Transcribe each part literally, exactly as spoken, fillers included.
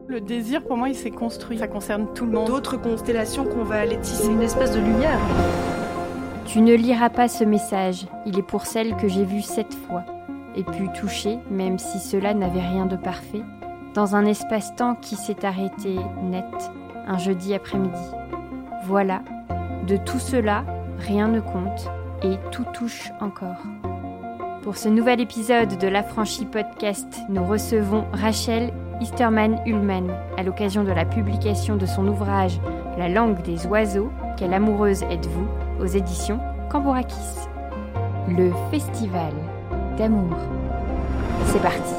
Le désir, pour moi, il s'est construit. Ça concerne tout le monde. D'autres constellations qu'on va aller tisser. Une espèce de lumière. Tu ne liras pas ce message. Il est pour celle que j'ai vue sept fois et pu toucher, même si cela n'avait rien de parfait, dans un espace-temps qui s'est arrêté net, un jeudi après-midi. Voilà, de tout cela, rien ne compte et tout touche encore. Pour ce nouvel épisode de l'Affranchi Podcast, nous recevons Rachel Istermann-Ullmann à l'occasion de la publication de son ouvrage « La langue des oiseaux, quelle amoureuse êtes-vous » aux éditions Cambourakis. Le festival d'amour. C'est parti.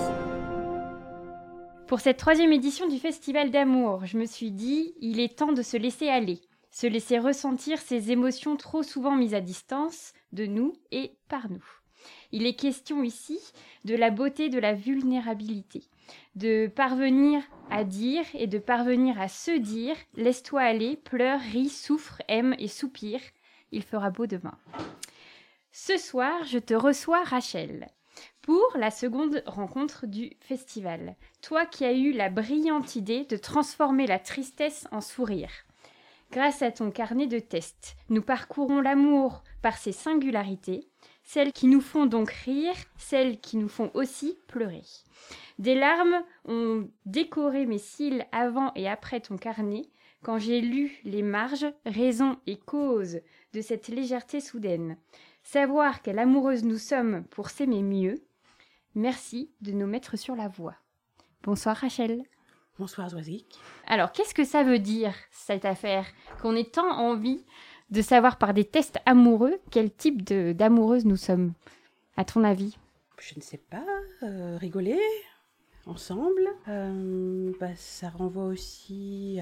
Pour cette troisième édition du festival d'amour, je me suis dit, il est temps de se laisser aller, se laisser ressentir ces émotions trop souvent mises à distance de nous et par nous. Il est question ici de la beauté de la vulnérabilité, de parvenir à dire et de parvenir à se dire « laisse-toi aller, pleure, ris, souffre, aime et soupire, il fera beau demain ». Ce soir, je te reçois Rachel pour la seconde rencontre du festival. Toi qui as eu la brillante idée de transformer la tristesse en sourire. Grâce à ton carnet de tests, nous parcourons l'amour par ses singularités, celles qui nous font donc rire, celles qui nous font aussi pleurer. Des larmes ont décoré mes cils avant et après ton carnet, quand j'ai lu les marges, raisons et causes de cette légèreté soudaine. Savoir quelle amoureuse nous sommes pour s'aimer mieux. Merci de nous mettre sur la voie. Bonsoir Rachel. Bonsoir Zoisic. Alors, qu'est-ce que ça veut dire, cette affaire, qu'on ait tant envie de savoir par des tests amoureux quel type de, d'amoureuse nous sommes, à ton avis? Je ne sais pas, euh, rigoler ensemble, euh, bah, ça renvoie aussi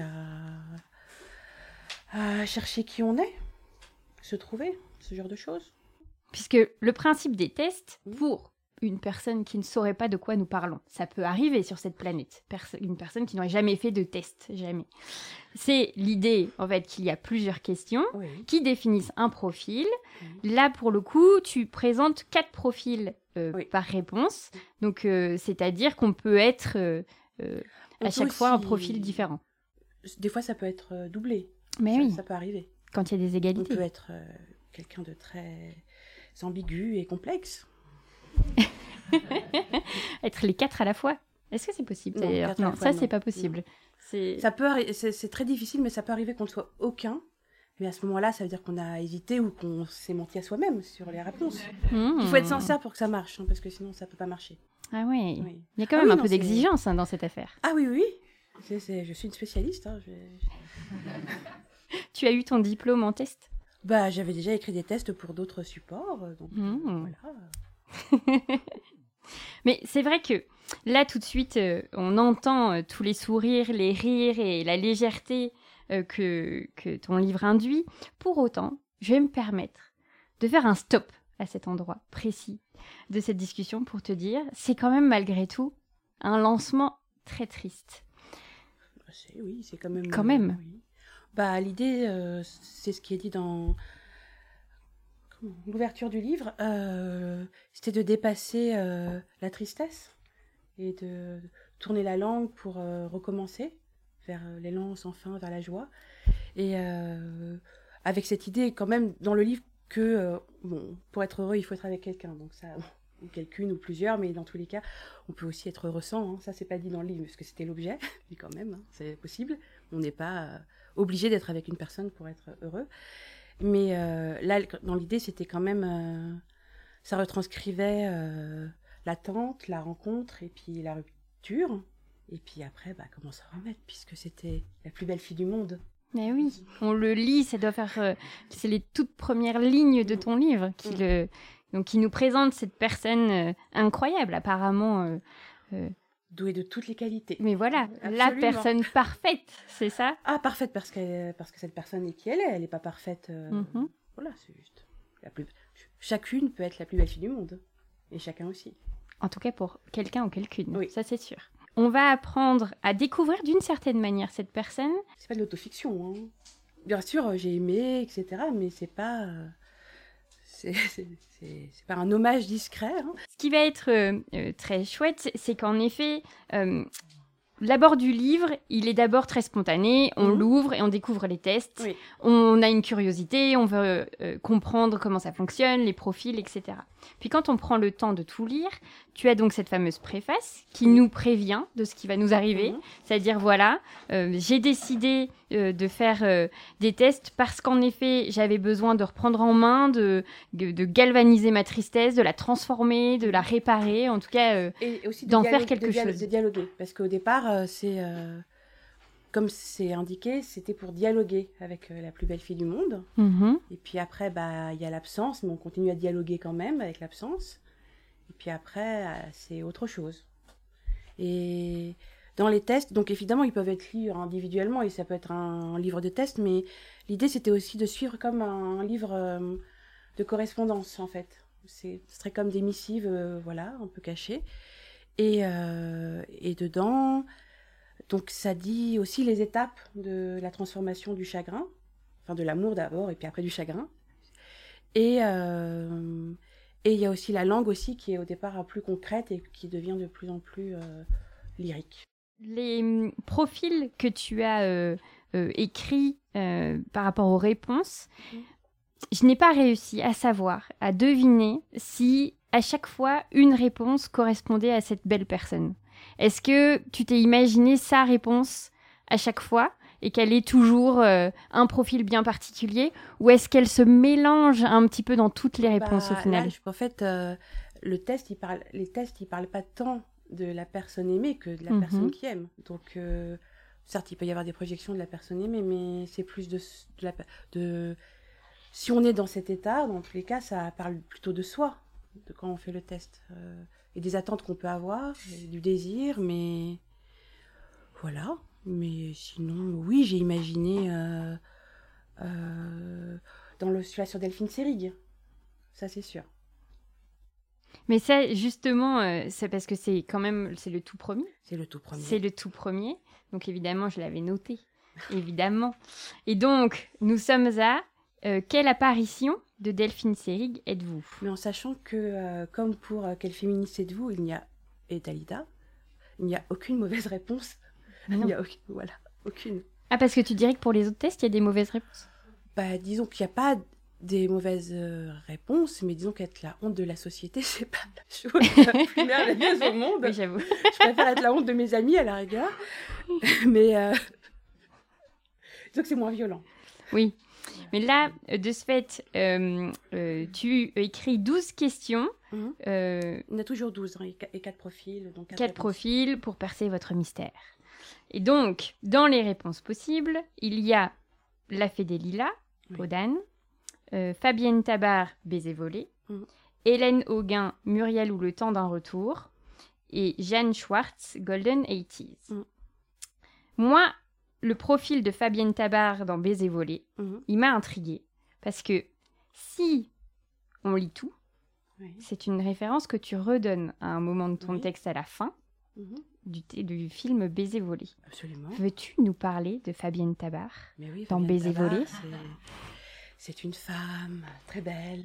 à... à chercher qui on est, se trouver, ce genre de choses. Puisque le principe des tests, pour une personne qui ne saurait pas de quoi nous parlons, ça peut arriver sur cette planète, Perso- une personne qui n'aurait jamais fait de test, jamais. C'est l'idée, en fait, qu'il y a plusieurs questions oui. qui définissent un profil. Oui. Là, pour le coup, tu présentes quatre profils euh, oui. par réponse. Donc, euh, c'est-à-dire qu'on peut être euh, euh, à chaque aussi... fois un profil différent. Des fois, ça peut être euh, doublé. Mais ça, oui. Ça peut arriver. Quand il y a des égalités. On peut être euh, quelqu'un de très ambigu et complexe. Être les quatre à la fois. Est-ce que c'est possible non, d'ailleurs Non, fois, ça non. c'est pas possible. C'est... Ça peut arri- c'est, c'est très difficile, mais ça peut arriver qu'on ne soit aucun. Mais à ce moment-là, ça veut dire qu'on a hésité ou qu'on s'est menti à soi-même sur les réponses. Mmh. Il faut être sincère pour que ça marche, hein, parce que sinon ça peut pas marcher. Ah ouais. Oui. Il y a quand Ah même oui, un non, peu c'est... d'exigence hein, dans cette affaire. Ah oui, oui. C'est, c'est... Je suis une spécialiste. Hein. Je... Tu as eu ton diplôme en test? Bah, j'avais déjà écrit des tests pour d'autres supports, donc mmh. euh, voilà. Mais c'est vrai que là, tout de suite, euh, on entend euh, tous les sourires, les rires et la légèreté euh, que, que ton livre induit. Pour autant, je vais me permettre de faire un stop à cet endroit précis de cette discussion pour te dire, c'est quand même malgré tout un lancement très triste. C'est, oui, c'est quand même... Quand même. Euh, oui. Bah, l'idée, euh, c'est ce qui est dit dans... l'ouverture du livre, euh, c'était de dépasser euh, la tristesse et de tourner la langue pour euh, recommencer vers euh, l'élan sans fin, vers la joie. Et euh, avec cette idée quand même dans le livre que euh, bon, pour être heureux, il faut être avec quelqu'un. Donc ça, ou quelqu'une ou plusieurs, mais dans tous les cas, on peut aussi être heureux sans. Hein. Ça, c'est pas dit dans le livre, parce que c'était l'objet, mais quand même, hein, c'est possible. On n'est pas euh, obligé d'être avec une personne pour être heureux. Mais euh, là, dans l'idée, c'était quand même... Euh, ça retranscrivait euh, l'attente, la rencontre, et puis la rupture. Et puis après, bah, comment se remettre, puisque c'était la plus belle fille du monde. Mais oui, on le lit, ça doit faire... Euh, c'est les toutes premières lignes de ton livre qui, le, donc, qui nous présente cette personne euh, incroyable, apparemment... Euh, euh, douée de toutes les qualités. Mais voilà, absolument. La personne parfaite, c'est ça? Ah, parfaite, parce que, parce que cette personne est qui elle est, elle n'est pas parfaite. Euh, mm-hmm. Voilà, c'est juste. La plus... Chacune peut être la plus belle fille du monde. Et chacun aussi. En tout cas pour quelqu'un ou quelqu'une, oui. Ça c'est sûr. On va apprendre à découvrir d'une certaine manière cette personne. C'est pas de l'autofiction, hein. Bien sûr, j'ai aimé, et cetera, mais c'est pas... Euh... C'est, c'est, c'est, c'est pas un hommage discret. Hein. Ce qui va être euh, euh, très chouette, c'est qu'en effet, euh, l'abord du livre, il est d'abord très spontané. On mmh. l'ouvre et on découvre les tests. Oui. On a une curiosité, on veut euh, comprendre comment ça fonctionne, les profils, et cetera. Puis quand on prend le temps de tout lire, tu as donc cette fameuse préface qui oui. nous prévient de ce qui va nous arriver. Mmh. C'est-à-dire, voilà, euh, j'ai décidé euh, de faire euh, des tests parce qu'en effet, j'avais besoin de reprendre en main, de, de galvaniser ma tristesse, de la transformer, de la réparer, en tout cas, euh, et aussi d'en dialogue, faire quelque de dialogue, chose. De dialoguer, parce qu'au départ, euh, c'est... Euh... Comme c'est indiqué, c'était pour dialoguer avec euh, la plus belle fille du monde. Mmh. Et puis après, bah, y a l'absence, mais on continue à dialoguer quand même avec l'absence. Et puis après, euh, c'est autre chose. Et dans les tests, donc évidemment, ils peuvent être lus individuellement et ça peut être un, un livre de test, mais l'idée, c'était aussi de suivre comme un, un livre euh, de correspondance, en fait. C'est, ce serait comme des missives, euh, voilà, un peu cachées. Et, euh, et dedans... Donc, ça dit aussi les étapes de la transformation du chagrin, enfin de l'amour d'abord et puis après du chagrin. Et euh, et il y a aussi la langue aussi qui est au départ plus concrète et qui devient de plus en plus euh, lyrique. Les profils que tu as euh, euh, écrits euh, par rapport aux réponses, mmh. je n'ai pas réussi à savoir, à deviner si à chaque fois une réponse correspondait à cette belle personne. Est-ce que tu t'es imaginé sa réponse à chaque fois et qu'elle est toujours euh, un profil bien particulier, ou est-ce qu'elle se mélange un petit peu dans toutes les réponses bah, au final? Là, je, En fait, euh, le test, il parle, les tests, ils ne parlent pas tant de la personne aimée que de la mm-hmm. personne qui aime. Donc, euh, certes, il peut y avoir des projections de la personne aimée, mais c'est plus de, de, la, de... Si on est dans cet état, dans tous les cas, ça parle plutôt de soi, de quand on fait le test. Euh, et des attentes qu'on peut avoir, du désir, mais voilà. Mais sinon, oui, j'ai imaginé euh, euh, dans le celui-là sur Delphine Seyrig, ça c'est sûr. Mais ça, justement, euh, c'est parce que c'est quand même, c'est le tout premier. C'est le tout premier. C'est le tout premier, donc évidemment, je l'avais noté, évidemment. Et donc, nous sommes à euh, quelle apparition de Delphine Seyrig êtes-vous? Mais en sachant que, euh, comme pour euh, quelle féministe êtes-vous, il n'y a, et Dalida, il n'y a aucune mauvaise réponse. Il n'y a aucune, voilà, aucune. Ah, parce que tu dirais que pour les autres tests, il y a des mauvaises réponses? Bah, disons qu'il n'y a pas des mauvaises euh, réponses, mais disons qu'être la honte de la société, c'est pas la chose la plus merveilleuse au monde. Oui, j'avoue. Je préfère être la honte de mes amis, à la rigueur. Mais, euh... disons que c'est moins violent. Oui. Mais là, de ce fait, euh, euh, tu écris douze questions. Mmh. Euh, Il y en a toujours douze, hein, et quatre profils. Donc quatre, quatre profils pour percer votre mystère. Et donc, dans les réponses possibles, il y a La Fée des Lilas, oui. Podane, euh, Fabienne Tabar, Baiser volé, mmh. Hélène Auguin, Muriel ou le temps d'un retour, et Jeanne Schwartz, Golden eighties. Mmh. Moi, le profil de Fabienne Tabar dans Baiser volé, mmh. il m'a intriguée. Parce que si on lit tout, oui. c'est une référence que tu redonnes à un moment de ton oui. texte à la fin mmh. du, t- du film Baiser volé. Absolument. Veux-tu nous parler de Fabienne Tabar Mais oui, dans Fabienne Baiser Tabar, volé? c'est... c'est une femme très belle.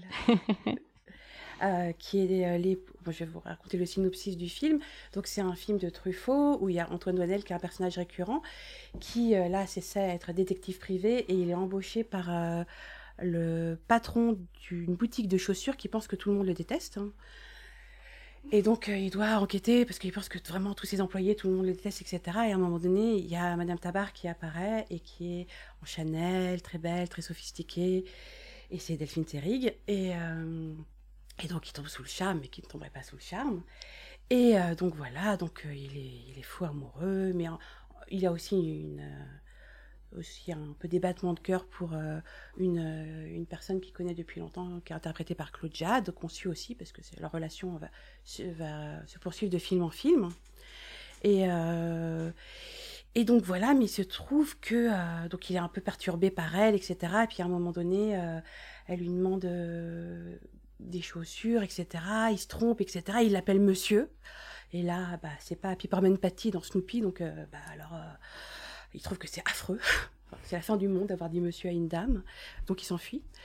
Euh, qui est euh, les... bon, je vais vous raconter le synopsis du film. Donc c'est un film de Truffaut où il y a Antoine Doinel qui est un personnage récurrent qui euh, là s'essaie à être détective privé et il est embauché par euh, le patron d'une boutique de chaussures qui pense que tout le monde le déteste, hein. Et donc euh, il doit enquêter parce qu'il pense que vraiment tous ses employés, tout le monde le déteste, et cetera. Et à un moment donné, il y a Madame Tabar qui apparaît et qui est en Chanel, très belle, très sophistiquée, et c'est Delphine Seyrig. Et euh, Et donc, il tombe sous le charme, mais qui ne tomberait pas sous le charme. Et euh, donc, voilà, donc euh, il, est, il est fou amoureux, mais en, il a aussi, une, euh, aussi un peu des battements de cœur pour euh, une, euh, une personne qu'il connaît depuis longtemps, qui est interprétée par Claude Jade, qu'on suit aussi, parce que c'est, leur relation va, va se poursuivre de film en film. Et, euh, et donc, voilà, mais il se trouve que euh, donc il est un peu perturbé par elle, et cetera. Et puis, à un moment donné, euh, elle lui demande... Euh, des chaussures, et cetera. Il se trompe, et cetera. Il l'appelle monsieur. Et là, bah, c'est pas Peppermint Patty dans Snoopy, donc euh, bah, alors, euh, il trouve que c'est affreux. C'est la fin du monde d'avoir dit monsieur à une dame, donc il s'enfuit.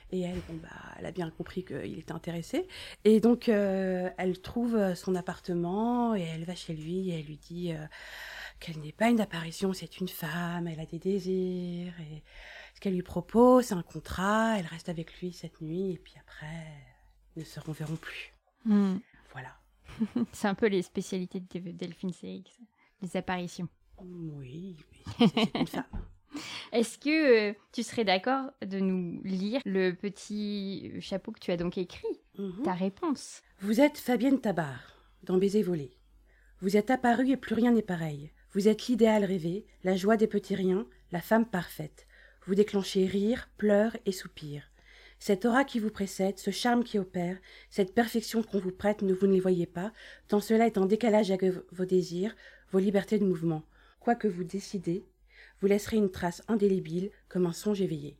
Et elle, bon, bah, elle a bien compris qu'il était intéressé. Et donc, euh, elle trouve son appartement et elle va chez lui et elle lui dit euh, qu'elle n'est pas une apparition, c'est une femme, elle a des désirs. Et ce qu'elle lui propose, c'est un contrat, elle reste avec lui cette nuit et puis après, ils ne se reverront plus. Mm. Voilà. C'est un peu les spécialités de Delphine Seyrig, ça. Les apparitions. Oui, mais c'est, c'est une femme. Est-ce que euh, tu serais d'accord de nous lire le petit chapeau que tu as donc écrit, Mm-hmm. ta réponse? Vous êtes Fabienne Tabar, dans Baiser volé. Vous êtes apparue et plus rien n'est pareil. Vous êtes l'idéal rêvé, la joie des petits riens, la femme parfaite. Vous déclenchez rires, pleurs et soupirs. Cette aura qui vous précède, ce charme qui opère, cette perfection qu'on vous prête, ne vous ne les voyez pas, tant cela est en décalage avec vos désirs, vos libertés de mouvement. Quoi que vous décidez, vous laisserez une trace indélébile comme un songe éveillé.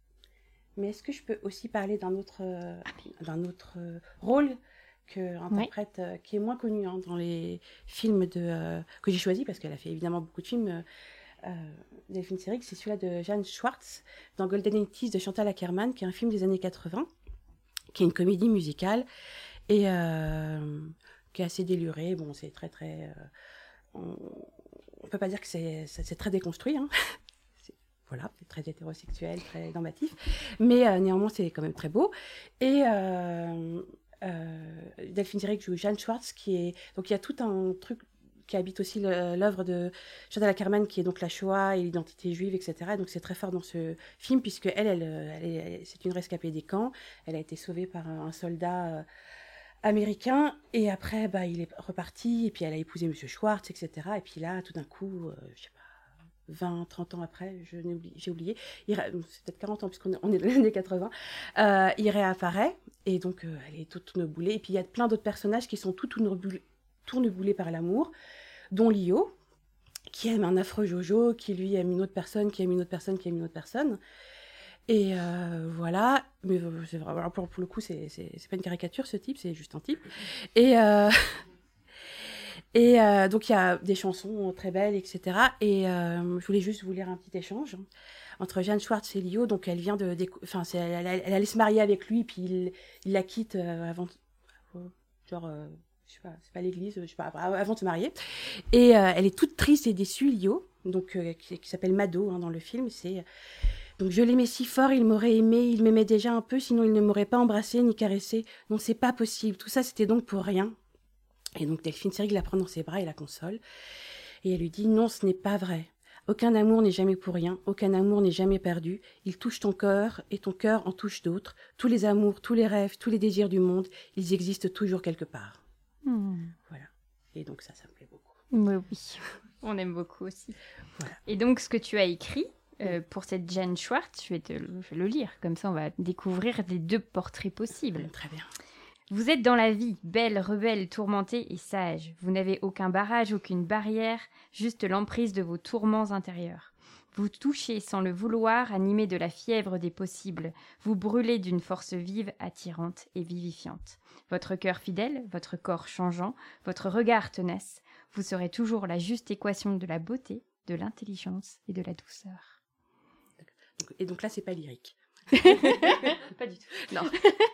Mais est-ce que je peux aussi parler d'un autre, euh, d'un autre euh, rôle que interprète, oui. euh, qui est moins connu hein, dans les films de, euh, que j'ai choisi, parce qu'elle a fait évidemment beaucoup de films, euh, euh, Delphine Seyrig, c'est celui-là de Jeanne Schwartz, dans Golden eighties de Chantal Akerman, qui est un film des années quatre-vingts, qui est une comédie musicale, et euh, qui est assez délurée. Bon, c'est très très... Euh, on ne peut pas dire que c'est, c'est, c'est très déconstruit, hein. Voilà, c'est très hétérosexuel, très normatif, mais euh, néanmoins c'est quand même très beau. Et euh, euh, Delphine Seyrig joue Jeanne Schwartz, qui est donc il y a tout un truc qui habite aussi le, l'œuvre de Chantal Akerman, qui est donc la Shoah et l'identité juive, et cetera. Donc c'est très fort dans ce film, puisque elle, elle, elle, est, elle c'est une rescapée des camps. Elle a été sauvée par un, un soldat euh, américain, et après bah il est reparti, et puis elle a épousé Monsieur Schwartz, et cetera. Et puis là, tout d'un coup, euh, je sais pas. vingt, trente ans après, je n'ai oublié, j'ai oublié, il, c'est peut-être quarante ans puisqu'on est, on est dans les années quatre-vingts, euh, il réapparaît, et donc euh, elle est toute tourneboulée, et puis il y a plein d'autres personnages qui sont tout tourneboulés, tourneboulés par l'amour, dont Lio, qui aime un affreux Jojo, qui lui aime une autre personne, qui aime une autre personne, qui aime une autre personne, et euh, voilà, mais c'est vrai, pour, pour le coup, c'est, c'est, c'est pas une caricature ce type, c'est juste un type, et... Euh, Et euh, donc, il y a des chansons très belles, et cetera. Et euh, je voulais juste vous lire un petit échange entre Jeanne Schwartz et Lio. Donc, elle vient de... Enfin, c'est, elle, elle, elle allait se marier avec lui, puis il, il la quitte euh, avant... Genre, euh, je sais pas, c'est pas l'église, je sais pas, avant de se marier. Et euh, elle est toute triste et déçue, Lio, donc, euh, qui, qui s'appelle Mado hein, dans le film. C'est... Donc, je l'aimais si fort, il m'aurait aimé, il m'aimait déjà un peu, sinon il ne m'aurait pas embrassé ni caressé. Non, c'est pas possible. Tout ça, c'était donc pour rien. Et donc Delphine Seyrig la prend dans ses bras et la console. Et elle lui dit « Non, ce n'est pas vrai. Aucun amour n'est jamais pour rien. Aucun amour n'est jamais perdu. Il touche ton cœur et ton cœur en touche d'autres. Tous les amours, tous les rêves, tous les désirs du monde, ils existent toujours quelque part. Mmh. » Voilà. Et donc ça, ça me plaît beaucoup. Oui, oui. On aime beaucoup aussi. Voilà. Et donc ce que tu as écrit euh, pour cette Jeanne Schwartz, je vais te le, je vais le lire. Comme ça, on va découvrir les deux portraits possibles. Mmh, très bien. Vous êtes dans la vie, belle, rebelle, tourmentée et sage. Vous n'avez aucun barrage, aucune barrière, juste l'emprise de vos tourments intérieurs. Vous touchez sans le vouloir, animé de la fièvre des possibles. Vous brûlez d'une force vive, attirante et vivifiante. Votre cœur fidèle, votre corps changeant, votre regard tenace. Vous serez toujours la juste équation de la beauté, de l'intelligence et de la douceur. Et donc là, c'est pas lyrique. Pas du tout. Non.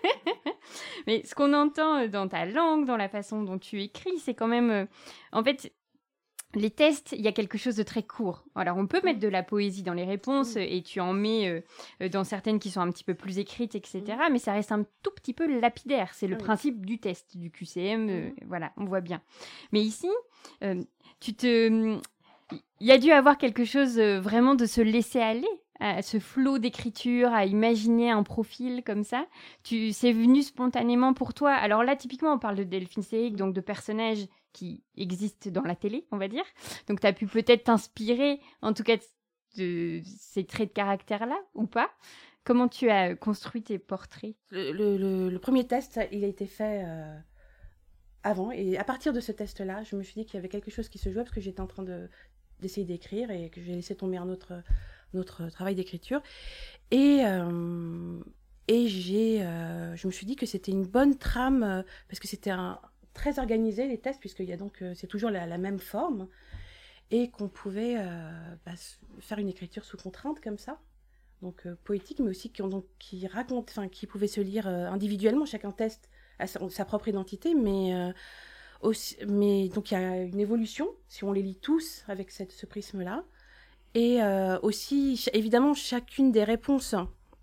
Mais ce qu'on entend dans ta langue, dans la façon dont tu écris, c'est quand même... Euh, en fait, les tests, il y a quelque chose de très court. Alors, on peut mettre de la poésie dans les réponses, et tu en mets euh, dans certaines qui sont un petit peu plus écrites, et cetera. Mais ça reste un tout petit peu lapidaire. C'est le principe du test, du Q C M. Euh, voilà, on voit bien. Mais ici, euh, tu te... Il y a dû avoir quelque chose euh, vraiment de se laisser aller à ce flot d'écriture, à imaginer un profil comme ça. Tu, c'est venu spontanément pour toi. Alors là, typiquement, on parle de Delphine Seyrig, donc de personnages qui existent dans la télé, on va dire. Donc tu as pu peut-être t'inspirer, en tout cas, de ces traits de caractère-là, ou pas. Comment tu as construit tes portraits ? Le, le, le premier test, il a été fait euh, avant. Et à partir de ce test-là, je me suis dit qu'il y avait quelque chose qui se jouait, parce que j'étais en train de, d'essayer d'écrire et que j'ai laissé tomber un autre... notre travail d'écriture, et, euh, et j'ai, euh, je me suis dit que c'était une bonne trame, euh, parce que c'était un, très organisé, les tests, puisqu'il y a donc, euh, c'est toujours la, la même forme, et qu'on pouvait euh, bah, faire une écriture sous contrainte, comme ça, donc euh, poétiques, mais aussi qui, ont, donc, qui racontent, enfin, qui pouvaient se lire euh, individuellement. Chacun teste à sa, sa propre identité, mais, euh, aussi, mais donc il y a une évolution si on les lit tous avec cette, ce prisme-là. Et euh, aussi, ch- évidemment, chacune des réponses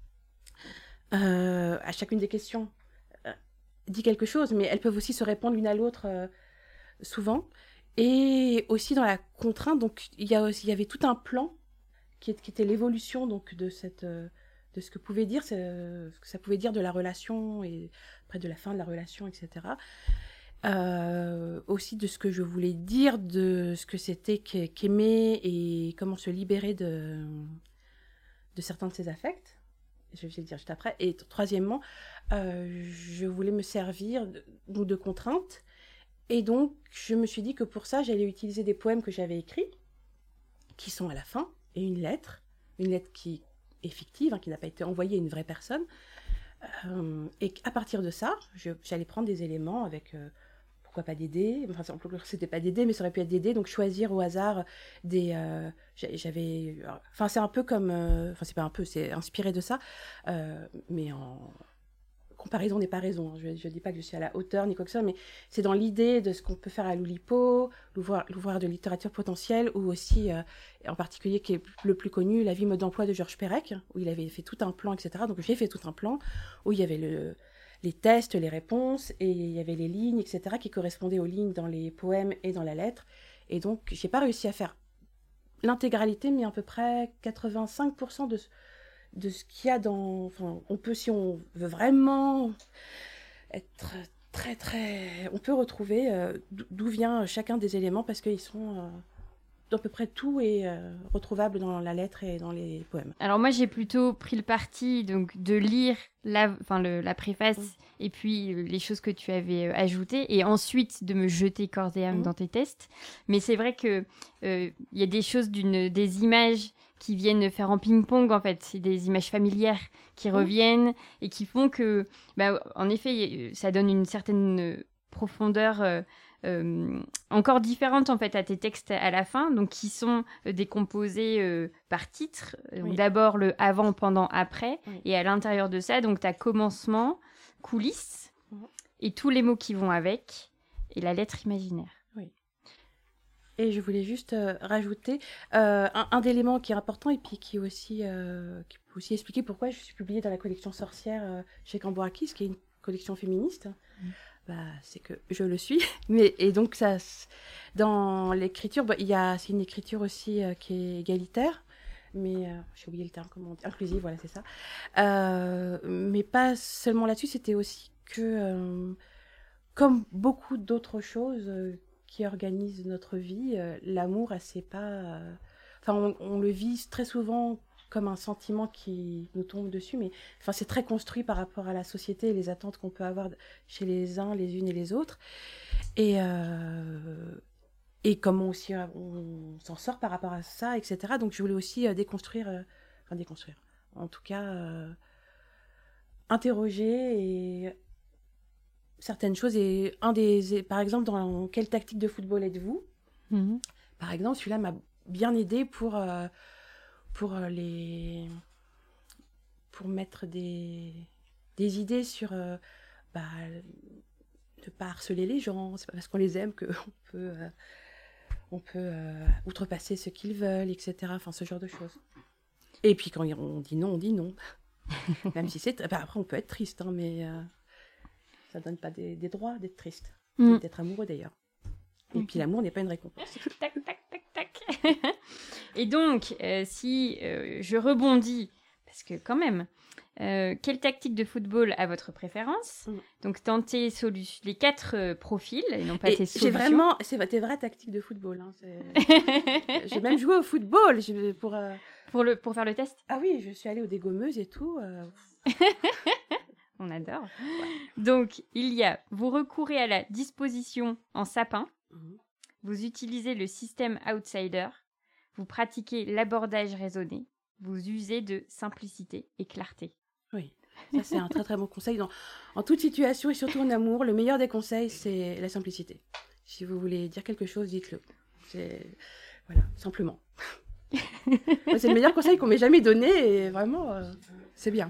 euh, à chacune des questions euh, dit quelque chose, mais elles peuvent aussi se répondre l'une à l'autre euh, souvent. Et aussi dans la contrainte, donc il y a aussi, il y avait tout un plan qui, est, qui était l'évolution donc de cette euh, de ce que pouvait dire ce que ça pouvait dire de la relation et après de la fin de la relation, et cetera. Euh, aussi de ce que je voulais dire, de ce que c'était qu'ai- qu'aimer et comment se libérer de de certains de ses affects. Je vais le dire juste après. Et troisièmement, euh, je voulais me servir de, de, de contraintes. Et donc, je me suis dit que pour ça, j'allais utiliser des poèmes que j'avais écrits, qui sont à la fin, et une lettre, une lettre qui est fictive, hein, qui n'a pas été envoyée à une vraie personne. Euh, et à partir de ça, je, j'allais prendre des éléments avec, euh, pourquoi pas des dés, enfin, c'était pas des dés, mais ça aurait pu être des dés, donc choisir au hasard des... Euh, j'avais... Enfin, c'est un peu comme... Euh, enfin, c'est pas un peu, c'est inspiré de ça, euh, mais en... comparaison n'est pas raison. Je ne dis pas que je suis à la hauteur ni quoi que ce soit, mais c'est dans l'idée de ce qu'on peut faire à l'Oulipo, l'ouvroir, l'ouvroir de littérature potentielle, ou aussi, euh, en particulier, qui est le plus connu, La vie mode d'emploi de Georges Perec, où il avait fait tout un plan, et cetera. Donc j'ai fait tout un plan où il y avait le, les tests, les réponses, et il y avait les lignes, et cetera, qui correspondaient aux lignes dans les poèmes et dans la lettre. Et donc, j'ai pas réussi à faire l'intégralité, mais à peu près quatre-vingt-cinq pour cent de de ce qu'il y a dans... Enfin, on peut, si on veut vraiment être très, très... On peut retrouver euh, d'où vient chacun des éléments, parce qu'ils sont... Euh, d'à peu près tout est euh, retrouvable dans la lettre et dans les poèmes. Alors moi, j'ai plutôt pris le parti donc, de lire la, enfin, le, la préface mmh. et puis les choses que tu avais euh, ajoutées, et ensuite de me jeter corps et âme mmh. dans tes tests. Mais c'est vrai qu'il euh, y a des choses, d'une, des images qui viennent faire en ping-pong, en fait. C'est des images familières qui mmh. reviennent et qui font que, bah, en effet, ça donne une certaine profondeur euh, euh, encore différente, en fait, à tes textes à la fin, donc qui sont euh, décomposés euh, par titre. Oui. D'abord le avant, pendant, après, oui. et à l'intérieur de ça, donc tu as commencement, coulisses, mmh. et tous les mots qui vont avec, et la lettre imaginaire. Et je voulais juste euh, rajouter euh, un, un élément qui est important et puis qui, aussi, euh, qui peut aussi expliquer pourquoi je suis publiée dans la collection Sorcière euh, chez Cambourakis, qui est une collection féministe. Mmh. Bah, c'est que je le suis. Mais, et donc, ça, dans l'écriture, bah, y a, c'est une écriture aussi euh, qui est égalitaire. Mais euh, j'ai oublié le terme, comment on dit, inclusive, voilà, c'est ça. Euh, mais pas seulement là-dessus, c'était aussi que, euh, comme beaucoup d'autres choses... Euh, qui organise notre vie, euh, l'amour, c'est pas... Euh... Enfin, on, on le vit très souvent comme un sentiment qui nous tombe dessus, mais enfin, c'est très construit par rapport à la société et les attentes qu'on peut avoir chez les uns, les unes et les autres. Et, euh... et comment aussi on, on s'en sort par rapport à ça, et cetera. Donc, je voulais aussi euh, déconstruire... Euh... Enfin, déconstruire. En tout cas, euh... interroger et... certaines choses, et un des, par exemple, dans quelle tactique de football êtes-vous ? Mmh. Par exemple, celui-là m'a bien aidé pour, euh, pour les, pour mettre des, des idées sur, euh, bah, ne pas harceler les gens, c'est pas parce qu'on les aime qu'on peut, euh, on peut euh, outrepasser ce qu'ils veulent, et cetera. Enfin, ce genre de choses. Et puis quand on dit non, on dit non. Même si c'est, bah, après on peut être triste, hein, mais euh, ça donne pas des, des droits d'être triste, mm. d'être amoureux d'ailleurs. Et mm. puis l'amour n'est pas une récompense. Tac, tac, tac, tac. Et donc, euh, si euh, je rebondis, parce que quand même, euh, quelle tactique de football a votre préférence ? mm. Donc tenter solu- les quatre euh, profils, et non pas et tes solutions. J'ai vraiment, c'est tes vraies tactiques de football. Hein, j'ai même joué au football pour, euh... pour, le, pour faire le test. Ah oui, je suis allée aux dégommeuses et tout. Euh... On adore. Ouais. Donc, il y a, vous recourez à la disposition en sapin, mmh. vous utilisez le système outsider, vous pratiquez l'abordage raisonné, vous usez de simplicité et clarté. Oui, ça c'est un très très bon conseil. Dans, en toute situation et surtout en amour, le meilleur des conseils, c'est la simplicité. Si vous voulez dire quelque chose, dites-le. C'est, voilà, simplement. Ouais, c'est le meilleur conseil qu'on m'ait jamais donné et vraiment, euh, c'est bien.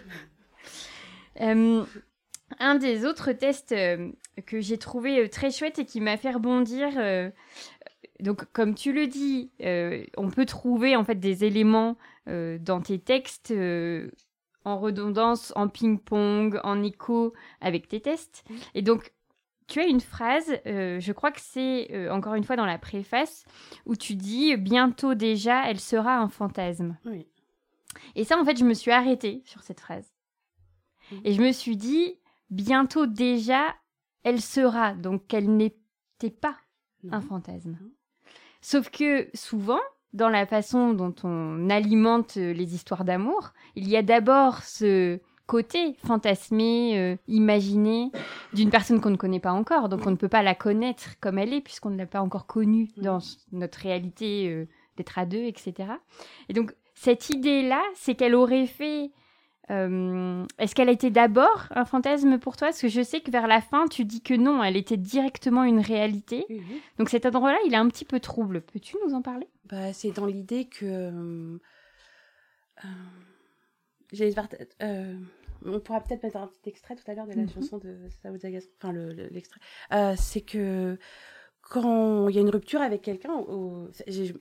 Euh, un des autres tests euh, que j'ai trouvé euh, très chouette et qui m'a fait rebondir, euh, donc comme tu le dis, euh, on peut trouver en fait des éléments euh, dans tes textes euh, en redondance, en ping-pong, en écho avec tes tests. Mmh. Et donc, tu as une phrase, euh, je crois que c'est euh, encore une fois dans la préface, où tu dis « Bientôt déjà, elle sera un fantasme ». Oui. Et ça, en fait, je me suis arrêtée sur cette phrase. Mmh. Et je me suis dit « Bientôt déjà, elle sera », donc qu'elle n'était pas non. un fantasme. Non. Sauf que souvent, dans la façon dont on alimente les histoires d'amour, il y a d'abord ce côté fantasmé, euh, imaginé d'une personne qu'on ne connaît pas encore. Donc, on ne peut pas la connaître comme elle est puisqu'on ne l'a pas encore connue dans notre réalité euh, d'être à deux, et cetera. Et donc, cette idée-là, c'est qu'elle aurait fait... Euh, est-ce qu'elle a été d'abord un fantasme pour toi ? Parce que je sais que vers la fin, tu dis que non, elle était directement une réalité. Mmh. Donc cet endroit-là, il est un petit peu trouble. Peux-tu nous en parler ? Bah, c'est dans l'idée que... Euh, euh, j'ai, euh, on pourra peut-être mettre un petit extrait tout à l'heure de la mmh. chanson de Saoud Zagas, enfin le, le, l'extrait. Euh, c'est que quand il y a une rupture avec quelqu'un... Au, j'ai,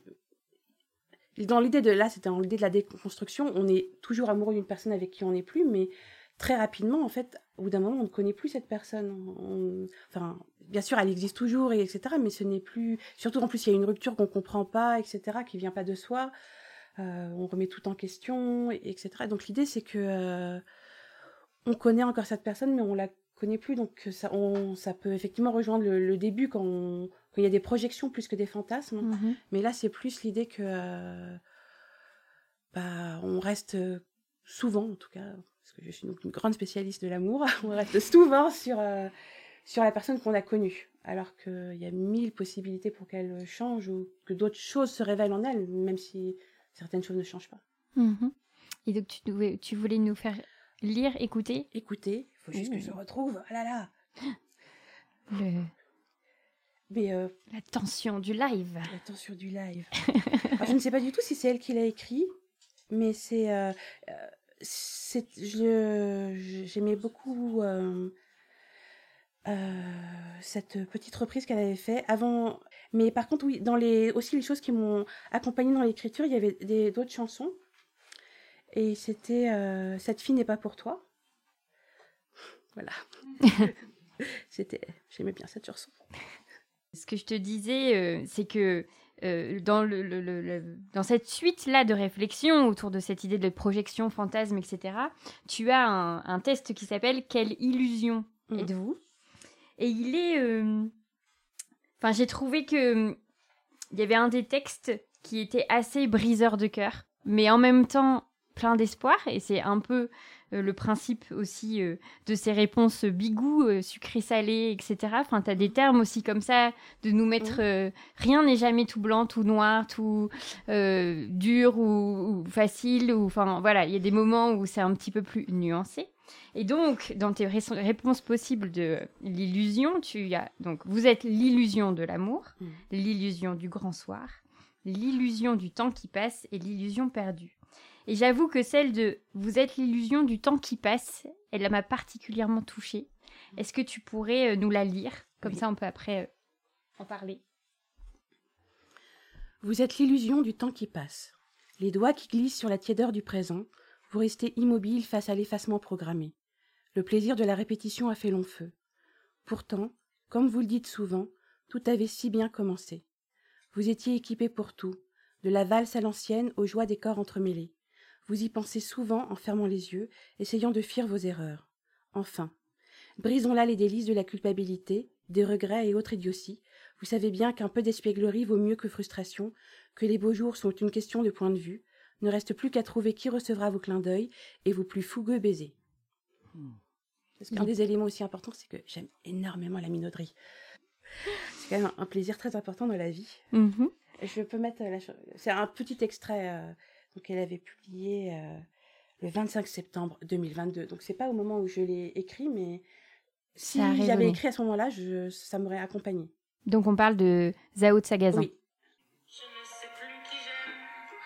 Dans l'idée de là, c'était dans l'idée de la déconstruction, on est toujours amoureux d'une personne avec qui on n'est plus, mais très rapidement, en fait, au bout d'un moment, on ne connaît plus cette personne. On, enfin, bien sûr, elle existe toujours, et etc., mais ce n'est plus... Surtout, en plus, il y a une rupture qu'on ne comprend pas, et cetera, qui ne vient pas de soi. Euh, on remet tout en question, et cetera. Donc, l'idée, c'est que euh, on connaît encore cette personne, mais on ne la connaît plus. Donc, ça, on, ça peut effectivement rejoindre le, le début quand on... quand il y a des projections plus que des fantasmes. Mmh. Mais là, c'est plus l'idée que euh, bah, on reste souvent, en tout cas, parce que je suis une grande spécialiste de l'amour, on reste souvent sur, euh, sur la personne qu'on a connue, alors qu'il y a mille possibilités pour qu'elle change ou que d'autres choses se révèlent en elle, même si certaines choses ne changent pas. Mmh. Et donc, tu, tu voulais nous faire lire, écouter ? Écouter, il faut juste mmh. que je retrouve, ah là là Le... Mais euh, la tension du live. La tension du live. Alors, je ne sais pas du tout si c'est elle qui l'a écrit, mais c'est, euh, c'est je, j'aimais beaucoup euh, euh, cette petite reprise qu'elle avait fait avant. Mais par contre, oui, dans les aussi les choses qui m'ont accompagnée dans l'écriture, il y avait des, d'autres chansons. Et c'était euh, Cette fille n'est pas pour toi. Voilà. C'était, j'aimais bien cette chanson. Ce que je te disais, euh, c'est que euh, dans, le, le, le, le, dans cette suite-là de réflexion autour de cette idée de projection, fantasme, et cetera, tu as un, un test qui s'appelle « Quelle illusion mmh. êtes-vous » Et il est... Enfin, euh, j'ai trouvé qu'il y avait un des textes qui était assez briseur de cœur, mais en même temps plein d'espoir, et c'est un peu... Euh, le principe aussi euh, de ces réponses bigou, euh, sucré-salé, et cetera. Enfin, tu as des termes aussi comme ça, de nous mettre... Euh, rien n'est jamais tout blanc, tout noir, tout euh, dur ou, ou facile. Enfin, voilà, il y a des moments où c'est un petit peu plus nuancé. Et donc, dans tes ré- réponses possibles de l'illusion, tu as... Donc, vous êtes l'illusion de l'amour, mmh. l'illusion du grand soir, l'illusion du temps qui passe et l'illusion perdue. Et j'avoue que celle de « Vous êtes l'illusion du temps qui passe », elle m'a particulièrement touchée. Est-ce que tu pourrais euh, nous la lire ? Comme oui. ça, on peut après euh, en parler. Vous êtes l'illusion du temps qui passe. Les doigts qui glissent sur la tiédeur du présent, vous restez immobile face à l'effacement programmé. Le plaisir de la répétition a fait long feu. Pourtant, comme vous le dites souvent, tout avait si bien commencé. Vous étiez équipé pour tout, de la valse à l'ancienne aux joies des corps entremêlés. Vous y pensez souvent en fermant les yeux, essayant de fuir vos erreurs. Enfin, brisons là les délices de la culpabilité, des regrets et autres idioties. Vous savez bien qu'un peu d'espièglerie vaut mieux que frustration, que les beaux jours sont une question de point de vue. Ne reste plus qu'à trouver qui recevra vos clins d'œil et vos plus fougueux baisers. Hmm. Parce qu'un des éléments aussi importants, c'est que j'aime énormément la minauderie. C'est quand même un plaisir très important dans la vie. Mm-hmm. Je peux mettre la... C'est un petit extrait... Euh... Donc, elle avait publié euh, le vingt-cinq septembre deux mille vingt-deux. Donc, c'est pas au moment où je l'ai écrit, mais si j'avais écrit à ce moment-là, je, ça m'aurait accompagnée. Donc, on parle de Zao de Sagazin. Oui. Je ne sais plus qui j'aime,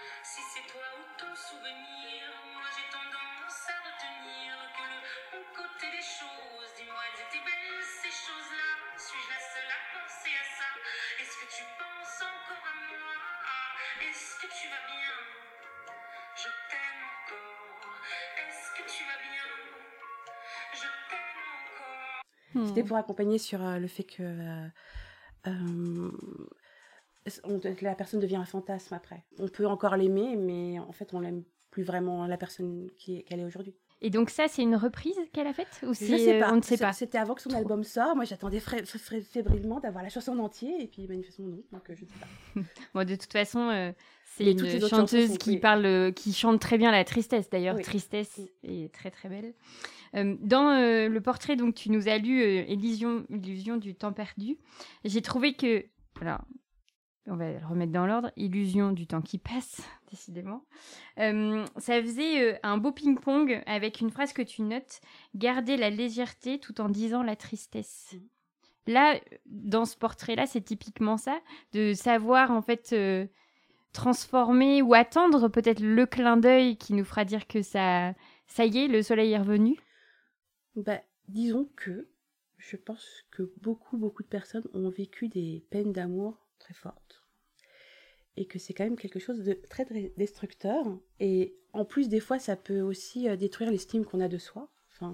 Est-ce que tu vas bien? Je t'aime encore. Est-ce que tu vas bien? Je t'aime encore. Hmm. C'était pour accompagner sur euh, le fait que euh, euh, on, la personne devient un fantasme après. On peut encore l'aimer, mais en fait, on l'aime plus vraiment la personne qui est, qu'elle est aujourd'hui. Et donc ça, c'est une reprise qu'elle a faite ou c'est, je sais pas. On ne sait pas. C'était avant que son Trop. album sorte. Moi, j'attendais fr- fr- fébrilement d'avoir la chanson en entier, et puis manifestement non. Donc euh, je ne sais pas. Bon, de toute façon, euh, c'est mais une chanteuse sont, qui oui. parle, euh, qui chante très bien la tristesse. D'ailleurs, oui. Tristesse oui. est très très belle. Euh, dans euh, le portrait, donc tu nous as lu euh, Illusion, Illusion du temps perdu. J'ai trouvé que, alors, on va le remettre dans l'ordre. Illusion du temps qui passe, décidément. Euh, ça faisait euh, un beau ping-pong avec une phrase que tu notes. Garder la légèreté tout en disant la tristesse. Mmh. Là, dans ce portrait-là, c'est typiquement ça, de savoir en fait euh, transformer ou attendre peut-être le clin d'œil qui nous fera dire que ça, ça y est, le soleil est revenu. Bah, disons que je pense que beaucoup, beaucoup de personnes ont vécu des peines d'amour très fortes. Et que c'est quand même quelque chose de très, très destructeur. Et en plus, des fois, ça peut aussi euh, détruire l'estime qu'on a de soi. Enfin,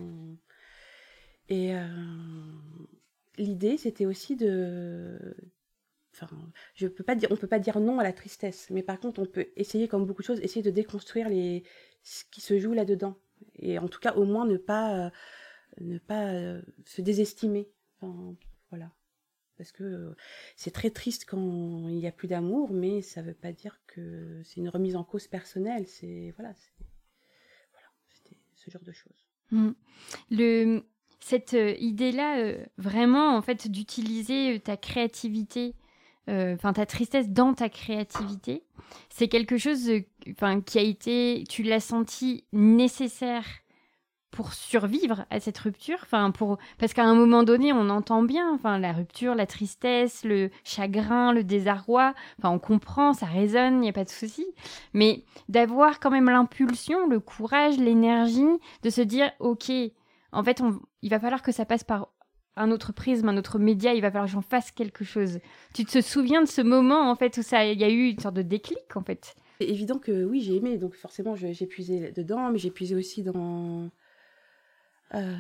et euh, l'idée, c'était aussi de... Enfin, je peux pas dire, on ne peut pas dire non à la tristesse. Mais par contre, on peut essayer, comme beaucoup de choses, essayer de déconstruire les, ce qui se joue là-dedans. Et en tout cas, au moins, ne pas, euh, ne pas euh, se désestimer. Enfin, voilà. Parce que euh, c'est très triste quand il n'y a plus d'amour, mais ça ne veut pas dire que c'est une remise en cause personnelle. C'est, voilà, c'est, voilà, c'était ce genre de choses. Mmh. Le, cette euh, idée-là, euh, vraiment, en fait, d'utiliser ta créativité, enfin euh, ta tristesse dans ta créativité, c'est quelque chose euh, qui a été, tu l'as senti nécessaire pour survivre à cette rupture, enfin pour parce qu'à un moment donné on entend bien, enfin la rupture, la tristesse, le chagrin, le désarroi, enfin on comprend, ça résonne, il n'y a pas de souci, mais d'avoir quand même l'impulsion, le courage, l'énergie de se dire ok, en fait on, il va falloir que ça passe par un autre prisme, un autre média, il va falloir que j'en fasse quelque chose. Tu te souviens de ce moment en fait où ça, il y a eu une sorte de déclic en fait? C'est évident que oui, j'ai aimé, donc forcément je, j'ai puisé dedans, mais j'ai puisé aussi dans Euh,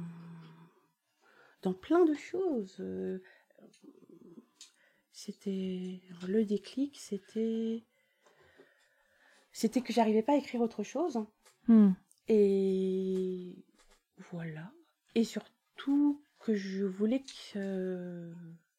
dans plein de choses. Euh, c'était le déclic, c'était c'était que j'arrivais pas à écrire autre chose. Mm. Et voilà. Et surtout que je voulais que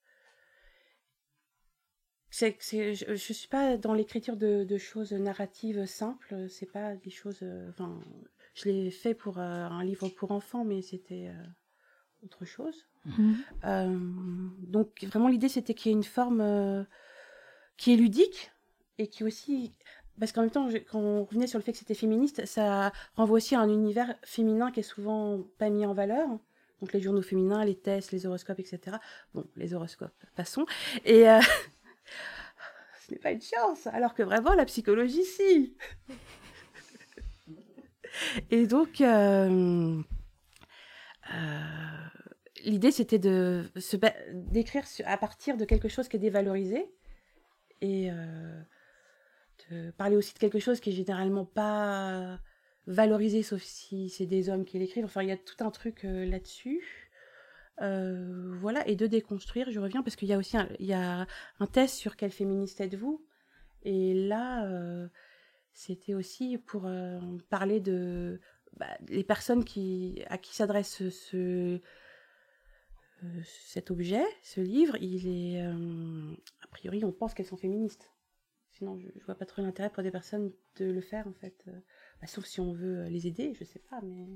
c'est, c'est, je, je suis pas dans l'écriture de, de choses narratives simples. C'est pas des choses. Enfin, euh, je l'ai fait pour euh, un livre pour enfants, mais c'était euh, autre chose. Mmh. Euh, donc vraiment l'idée c'était qu'il y ait une forme euh, qui est ludique et qui aussi, parce qu'en même temps quand on revenait sur le fait que c'était féministe, ça renvoie aussi à un univers féminin qui est souvent pas mis en valeur. Donc les journaux féminins, les tests, les horoscopes, et cetera. Bon, les horoscopes, passons. Et euh, ce n'est pas une chance, alors que vraiment la psychologie, si. Et donc, euh, euh, l'idée, c'était de se ba- d'écrire à partir de quelque chose qui est dévalorisé et euh, de parler aussi de quelque chose qui est généralement pas valorisé, sauf si c'est des hommes qui l'écrivent. Enfin, il y a tout un truc euh, là-dessus. Euh, voilà, et de déconstruire, je reviens, parce qu'il y a aussi un, il y a un test sur quelle féministe êtes-vous. Et là, euh, c'était aussi pour euh, parler de bah, les personnes qui, à qui s'adresse ce, euh, cet objet, ce livre. Il est, euh, a priori, on pense qu'elles sont féministes. Sinon, je, je vois pas trop l'intérêt pour des personnes de le faire, en fait. Euh, bah, sauf si on veut les aider, je sais pas, mais...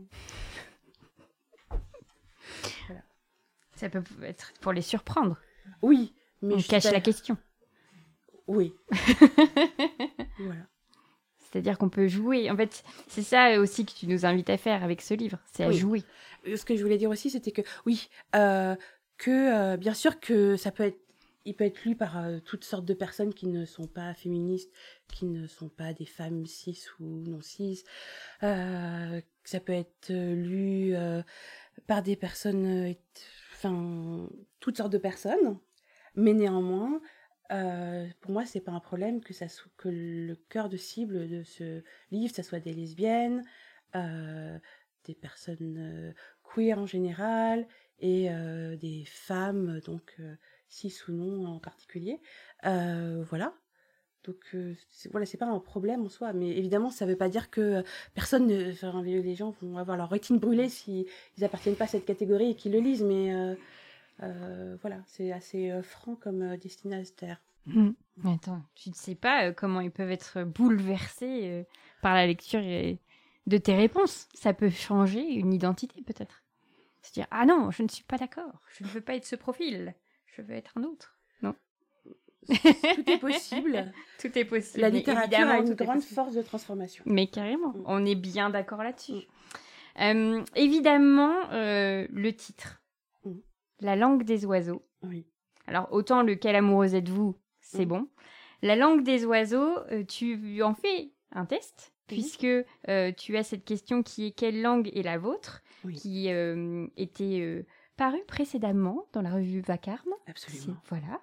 Voilà. Ça peut être pour les surprendre. Oui, mais... On cache pas... la question. Oui. Voilà. C'est-à-dire qu'on peut jouer. En fait, c'est ça aussi que tu nous invites à faire avec ce livre, c'est à oui. jouer. Ce que je voulais dire aussi, c'était que, oui, euh, que euh, bien sûr que ça peut être, il peut être lu par euh, toutes sortes de personnes qui ne sont pas féministes, qui ne sont pas des femmes cis ou non cis. Euh, ça peut être lu euh, par des personnes, enfin, euh, toutes sortes de personnes, mais néanmoins, Euh, pour moi, c'est pas un problème que, ça soit, que le cœur de cible de ce livre, ça soit des lesbiennes, euh, des personnes euh, queer en général, et euh, des femmes, donc euh, cis ou non en particulier. Euh, voilà. Donc euh, c'est, voilà, c'est pas un problème en soi, mais évidemment, ça veut pas dire que personne, ne, enfin, les gens vont avoir leur rétine brûlée s'ils ils appartiennent pas à cette catégorie et qu'ils le lisent, mais euh, euh, voilà, c'est assez euh, franc comme euh, destinataire. Mmh. Attends, tu ne sais pas euh, comment ils peuvent être bouleversés euh, par la lecture et de tes réponses. Ça peut changer une identité, peut-être. Se dire, ah non, je ne suis pas d'accord, je ne veux pas être ce profil, je veux être un autre. Non. Tout est possible. Tout est possible. La littérature a une grande possible. force de transformation. Mais carrément, Mm. on est bien d'accord là-dessus. Mm. Euh, évidemment, euh, le titre, Mm. La langue des oiseaux. Oui. Alors, autant le Quelle amoureuse êtes-vous, c'est Mm. bon. La langue des oiseaux, euh, tu en fais un test, Mm. puisque euh, tu as cette question qui est quelle langue est la vôtre, Oui. qui euh, était euh, parue précédemment dans la revue Vacarme. Absolument. C'est- Voilà.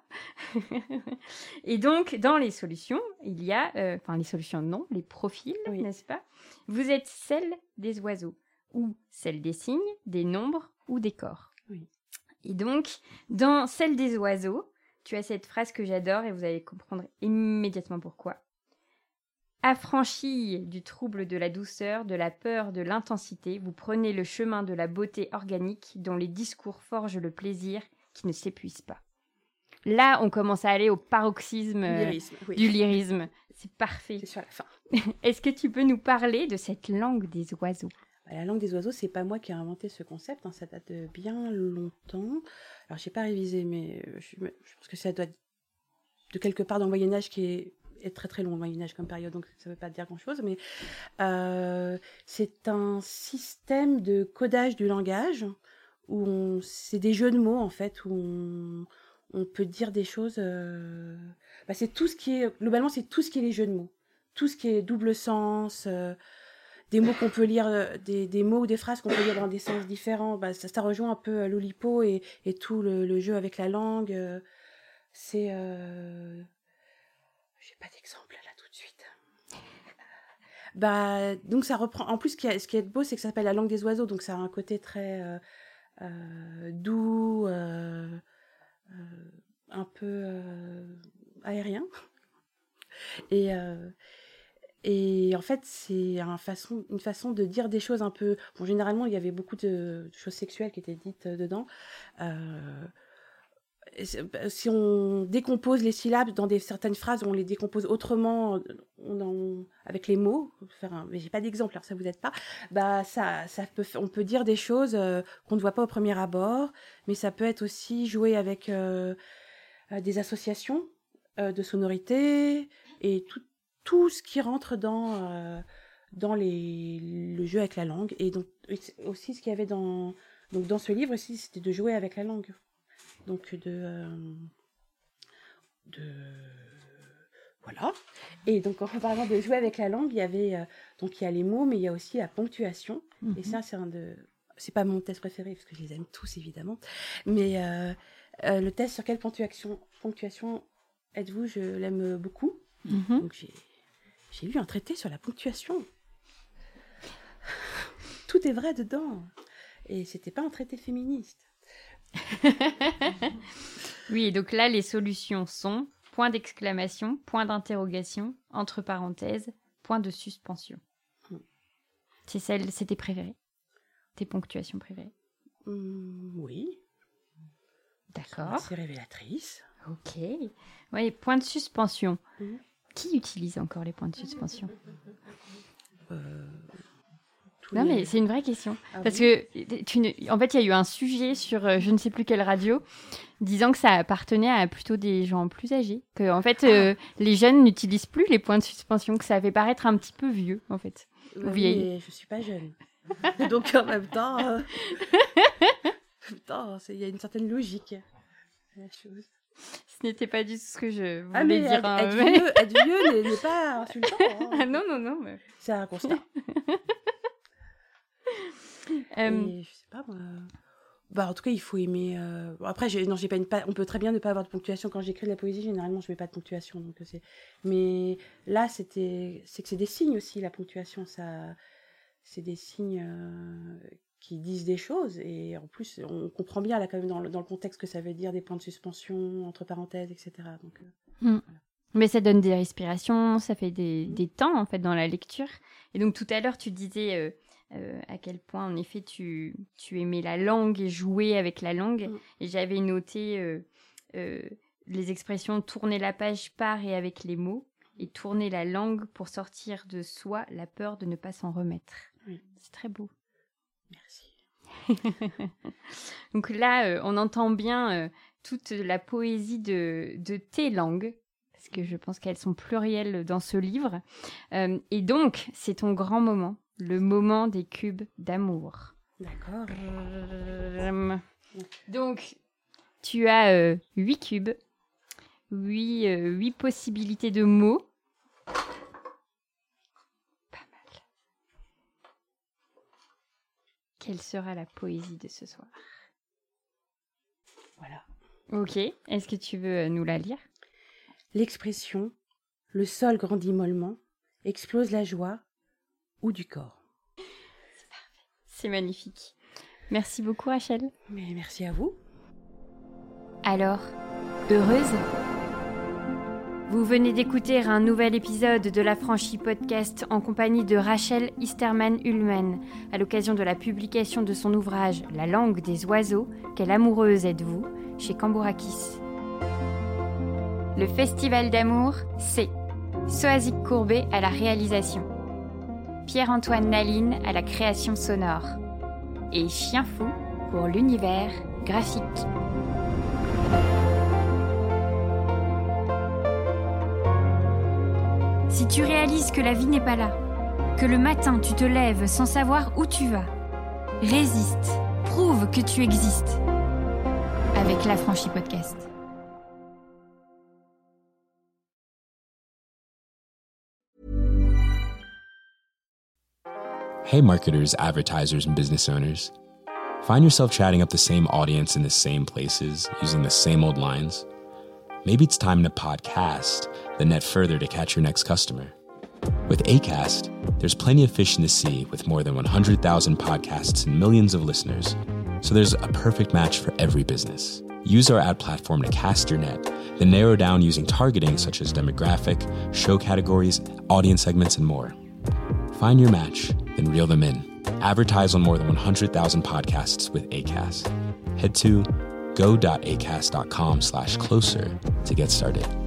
Et donc, dans les solutions, il y a, euh, enfin les solutions non, les profils, Oui. n'est-ce pas? Vous êtes celle des oiseaux, ou celle des signes, des nombres ou des corps. Oui. Et donc, dans celle des oiseaux, tu as cette phrase que j'adore et vous allez comprendre immédiatement pourquoi. Affranchi du trouble de la douceur, de la peur, de l'intensité, vous prenez le chemin de la beauté organique dont les discours forgent le plaisir qui ne s'épuise pas. Là, on commence à aller au paroxysme euh, Lyrisme, oui. du lyrisme. C'est parfait. C'est sur la fin. Est-ce que tu peux nous parler de cette langue des oiseaux? La langue des oiseaux, c'est pas moi qui ai inventé ce concept, hein, ça date de bien longtemps. Alors, j'ai pas révisé, mais euh, je, je pense que ça doit être de quelque part dans le Moyen-Âge qui est, est très très long, le Moyen-Âge comme période, donc ça veut pas dire grand-chose, mais euh, c'est un système de codage du langage où on, c'est des jeux de mots, en fait, où on, on peut dire des choses... Euh, bah, c'est tout ce qui est... Globalement, c'est tout ce qui est les jeux de mots. Tout ce qui est double sens... Euh, des mots qu'on peut lire, euh, des, des mots ou des phrases qu'on peut lire dans des sens différents, bah, ça, ça rejoint un peu euh, l'Oulipo et, et tout le, le jeu avec la langue. Euh, c'est... Euh... J'ai pas d'exemple là tout de suite. Bah, donc ça reprend... En plus, ce qui est, ce qui est beau, c'est que ça s'appelle la langue des oiseaux, donc ça a un côté très euh, euh, doux, euh, euh, un peu euh, aérien. Et... Euh, Et en fait, c'est un façon, une façon de dire des choses un peu... Bon, généralement, il y avait beaucoup de, de choses sexuelles qui étaient dites euh, dedans. Euh, si on décompose les syllabes dans des, certaines phrases, on les décompose autrement, on en, avec les mots, faire un, mais j'ai pas d'exemple, alors ça vous aide pas, bah ça, ça peut, on peut dire des choses euh, qu'on ne voit pas au premier abord, mais ça peut être aussi jouer avec euh, des associations euh, de sonorités et tout tout ce qui rentre dans, euh, dans les, le jeu avec la langue. Et donc, aussi, ce qu'il y avait dans, donc dans ce livre, aussi, c'était de jouer avec la langue. Donc, de... Euh, de voilà. Et donc, en parlant de jouer avec la langue, il y avait... Euh, donc, il y a les mots, mais il y a aussi la ponctuation. Mm-hmm. Et ça, c'est un de... C'est pas mon test préféré, parce que je les aime tous, évidemment. Mais euh, euh, le test sur quelle ponctuation, ponctuation êtes-vous, je l'aime beaucoup. Mm-hmm. Donc, j'ai... J'ai lu un traité sur la ponctuation. Tout est vrai dedans. Et c'était pas un traité féministe. Oui, donc là, les solutions sont point d'exclamation, point d'interrogation, entre parenthèses, point de suspension. Hmm. C'est celle, c'est tes préférées. Tes ponctuations préférées. Mmh, oui. D'accord. C'est révélatrice. Ok. Oui, point de suspension. Mmh. Qui utilise encore les points de suspension? euh, Non, les... mais c'est une vraie question. Ah, Parce oui. que, tu ne... en fait, il y a eu un sujet sur euh, je ne sais plus quelle radio disant que ça appartenait à plutôt des gens plus âgés. Que, en fait, euh, ah. les jeunes n'utilisent plus les points de suspension, que ça fait paraître un petit peu vieux, en fait. Bah, ou vieille. Mais je suis pas jeune. Donc, en même temps, euh... il y a une certaine logique à la chose. Ce n'était pas du tout ce que je voulais ah, mais dire. Être, hein, être, mais... vieux, être vieux n'est pas insultant. Hein. Ah non, non, non. Mais... C'est un constat. um... Et je sais pas, moi... Bah, en tout cas, il faut aimer. Euh... Après, j'ai... non, j'ai pas une. On peut très bien ne pas avoir de ponctuation quand j'écris de la poésie. Généralement, je mets pas de ponctuation, donc c'est. Mais là, c'était, c'est que c'est des signes aussi la ponctuation. Ça, c'est des signes euh... qui disent des choses et en plus, on comprend bien là quand même dans le, dans le contexte que ça veut dire des points de suspension entre parenthèses, et cetera. Donc. Euh... Mmh. Voilà. Mais ça donne des respirations, ça fait des, des temps en fait dans la lecture. Et donc tout à l'heure, tu disais. Euh... Euh, à quel point, en effet, tu, tu aimais la langue et jouer avec la langue. Mmh. Et j'avais noté euh, euh, les expressions « tourner la page par et avec les mots » et « tourner la langue pour sortir de soi la peur de ne pas s'en remettre mmh. ». C'est très beau. Merci. Donc là, euh, on entend bien euh, toute la poésie de, de tes langues, parce que je pense qu'elles sont plurielles dans ce livre. Euh, et donc, c'est ton grand moment. Le moment des cubes d'amour. D'accord. Euh, donc, tu as euh, huit cubes, huit, euh, huit possibilités de mots. Pas mal. Quelle sera la poésie de ce soir? Voilà. Ok. Est-ce que tu veux nous la lire? L'expression « le sol grandit mollement, explose la joie » ou du corps. C'est parfait. C'est magnifique. Merci beaucoup, Rachel. Mais merci à vous. Alors, heureuse? Vous venez d'écouter un nouvel épisode de l'Affranchi Podcast en compagnie de Rachel Istermann-Ullmann à l'occasion de la publication de son ouvrage « La langue des oiseaux, quelle amoureuse êtes-vous » chez Cambourakis. Le Festival d'amour, c'est Soazic Courbet à la réalisation, Pierre-Antoine Naline à la création sonore et Chien Fou pour l'univers graphique. Si tu réalises que la vie n'est pas là, que le matin tu te lèves sans savoir où tu vas, résiste, prouve que tu existes avec l'Affranchi Podcast. Hey marketers, advertisers, and business owners. Find yourself chatting up the same audience in the same places, using the same old lines? Maybe it's time to podcast the net further to catch your next customer. With Acast, there's plenty of fish in the sea with more than one hundred thousand podcasts and millions of listeners. So there's a perfect match for every business. Use our ad platform to cast your net, then narrow down using targeting such as demographic, show categories, audience segments, and more. Find your match, then reel them in. Advertise on more than one hundred thousand podcasts with Acast. Head to go.acast.com slash closer to get started.